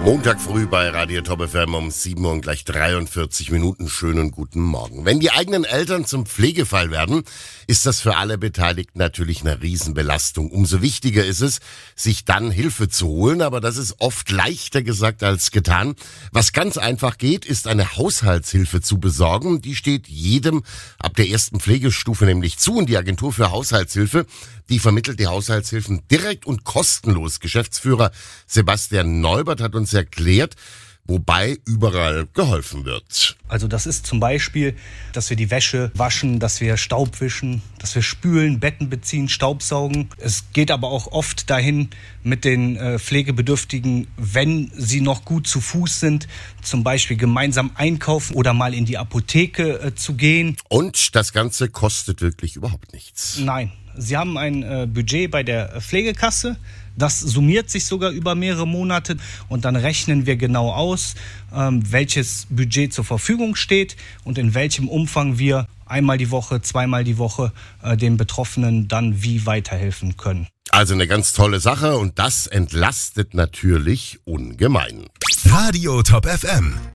Montag früh bei Radio Top FM um 7 Uhr und gleich 43 Minuten. Schönen guten Morgen. Wenn die eigenen Eltern zum Pflegefall werden, ist das für alle Beteiligten natürlich eine Riesenbelastung. Umso wichtiger ist es, sich dann Hilfe zu holen, aber das ist oft leichter gesagt als getan. Was ganz einfach geht, ist eine Haushaltshilfe zu besorgen. Die steht jedem ab der ersten Pflegestufe nämlich zu, und die Agentur für Haushaltshilfe, die vermittelt die Haushaltshilfen direkt und kostenlos. Geschäftsführer Sebastian Neubert hat uns erklärt, wobei überall geholfen wird. Also das ist zum Beispiel, dass wir die Wäsche waschen, dass wir Staub wischen, dass wir spülen, Betten beziehen, Staubsaugen. Es geht aber auch oft dahin mit den Pflegebedürftigen, wenn sie noch gut zu Fuß sind, zum Beispiel gemeinsam einkaufen oder mal in die Apotheke zu gehen. Und das Ganze kostet wirklich überhaupt nichts. Nein, sie haben ein Budget bei der Pflegekasse. Das summiert sich sogar über mehrere Monate, und dann rechnen wir genau aus, welches Budget zur Verfügung steht und in welchem Umfang wir einmal die Woche, zweimal die Woche den Betroffenen dann wie weiterhelfen können. Also eine ganz tolle Sache, und das entlastet natürlich ungemein. Radio Top FM.